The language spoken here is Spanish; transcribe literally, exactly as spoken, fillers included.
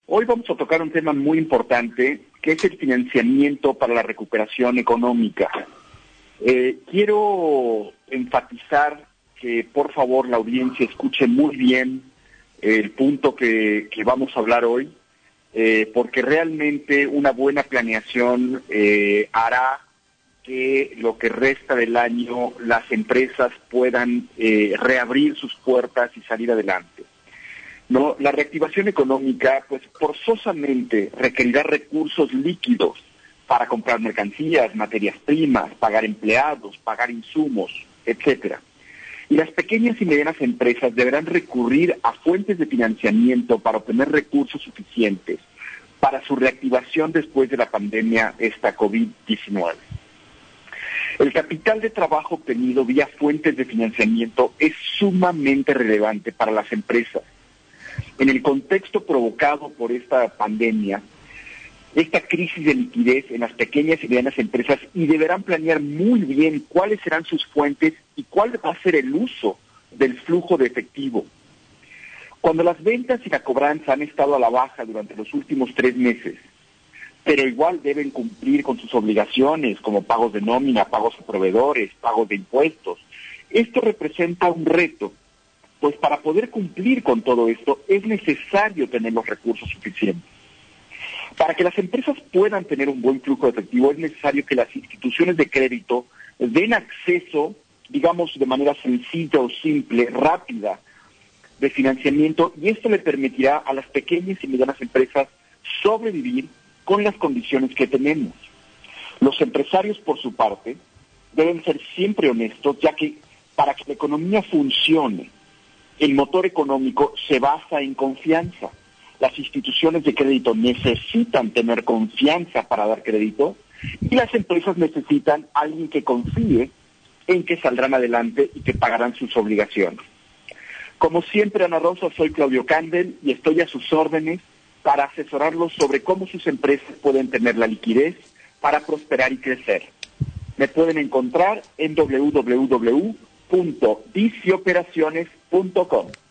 Hoy vamos a tocar un tema muy importante, que es el financiamiento para la recuperación económica. Eh, quiero enfatizar que, por favor, la audiencia escuche muy bien el punto que, que vamos a hablar hoy, eh, porque realmente una buena planeación eh, hará que lo que resta del año las empresas puedan eh, reabrir sus puertas y salir adelante. No, la reactivación económica, pues forzosamente requerirá recursos líquidos para comprar mercancías, materias primas, pagar empleados, pagar insumos, etcétera. Y las pequeñas y medianas empresas deberán recurrir a fuentes de financiamiento para obtener recursos suficientes para su reactivación después de la pandemia esta COVID diecinueve. El capital de trabajo obtenido vía fuentes de financiamiento es sumamente relevante para las empresas. En el contexto provocado por esta pandemia, esta crisis de liquidez en las pequeñas y medianas empresas, y deberán planear muy bien cuáles serán sus fuentes y cuál va a ser el uso del flujo de efectivo. Cuando las ventas y la cobranza han estado a la baja durante los últimos tres meses, pero igual deben cumplir con sus obligaciones como pagos de nómina, pagos a proveedores, pagos de impuestos, esto representa un reto. Pues para poder cumplir con todo esto es necesario tener los recursos suficientes. Para que las empresas puedan tener un buen flujo de efectivo es necesario que las instituciones de crédito den acceso, digamos, de manera sencilla o simple, rápida, de financiamiento, y esto le permitirá a las pequeñas y medianas empresas sobrevivir con las condiciones que tenemos. Los empresarios, por su parte, deben ser siempre honestos, ya que para que la economía funcione, el motor económico se basa en confianza. Las instituciones de crédito necesitan tener confianza para dar crédito y las empresas necesitan a alguien que confíe en que saldrán adelante y que pagarán sus obligaciones. Como siempre, Ana Rosa, soy Claudio Candel y estoy a sus órdenes para asesorarlos sobre cómo sus empresas pueden tener la liquidez para prosperar y crecer. Me pueden encontrar en doble u doble u doble u punto dicioperaciones punto com.